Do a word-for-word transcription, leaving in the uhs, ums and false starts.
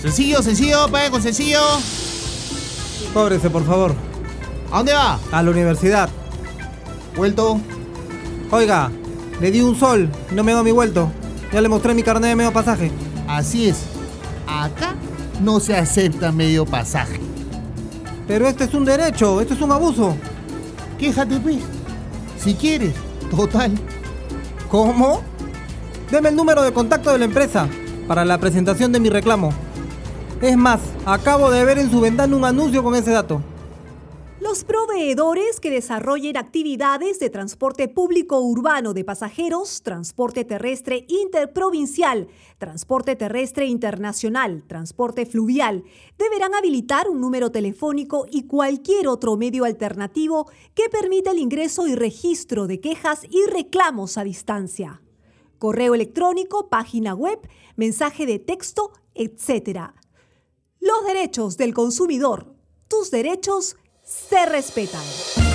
Sencillo, sencillo, pague con sencillo. Cóbrese, por favor. ¿A dónde va? A la universidad. Vuelto. Oiga, le di un sol, no me hago mi vuelto. Ya le mostré mi carnet de medio pasaje. Así es. Acá no se acepta medio pasaje. Pero este es un derecho, esto es un abuso. Quéjate, pues. Si quieres. Total. ¿Cómo? Deme el número de contacto de la empresa para la presentación de mi reclamo. Es más, acabo de ver en su ventana un anuncio con ese dato. Los proveedores que desarrollen actividades de transporte público urbano de pasajeros, transporte terrestre interprovincial, transporte terrestre internacional, transporte fluvial, deberán habilitar un número telefónico y cualquier otro medio alternativo que permita el ingreso y registro de quejas y reclamos a distancia. Correo electrónico, página web, mensaje de texto, etcétera. Los derechos del consumidor, tus derechos se respetan.